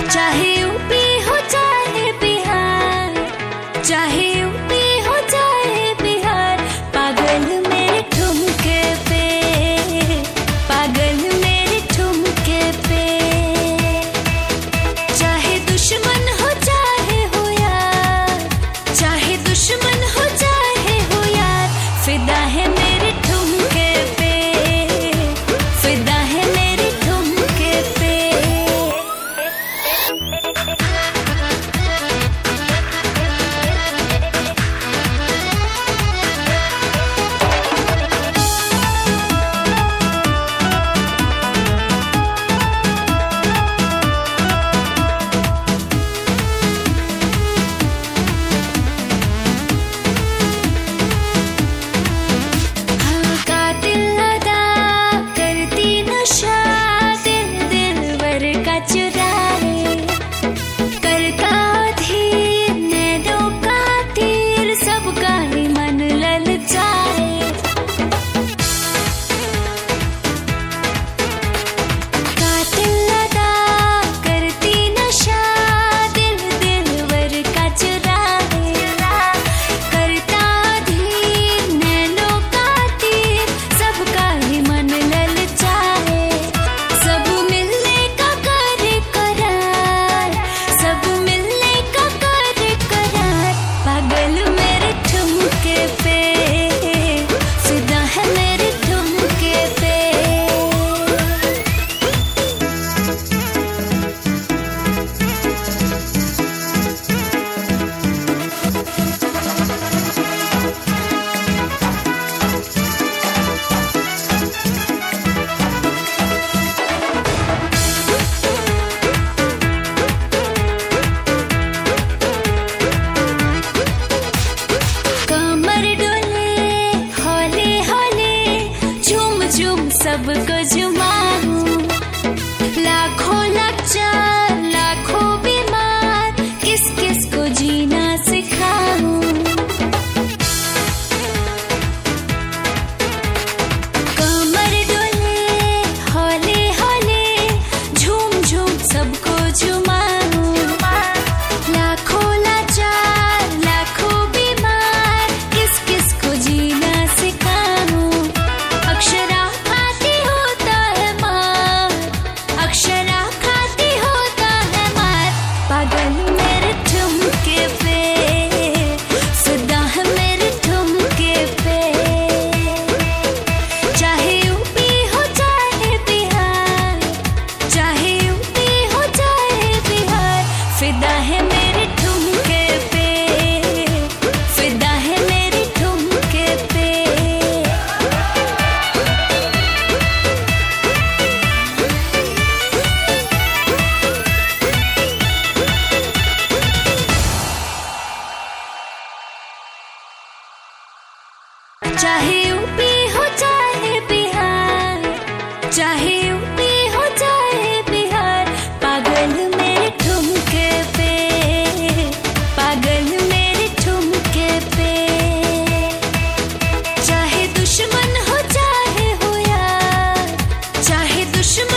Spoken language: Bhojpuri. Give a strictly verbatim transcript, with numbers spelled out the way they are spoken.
चाहे यूपी हो चाहे बिहार, चाहे यूपी हो चाहे बिहार, पागल मेरे ठुमके पे, पागल मेरे ठुमके पे। चाहे दुश्मन हो चाहे हो यार, चाहे दुश्मन हो चाहे हो यार, फिदा है मेरे ठुमके पे, फिदा है मेरे ठुमके पे। सबको जुमाऊं लाखों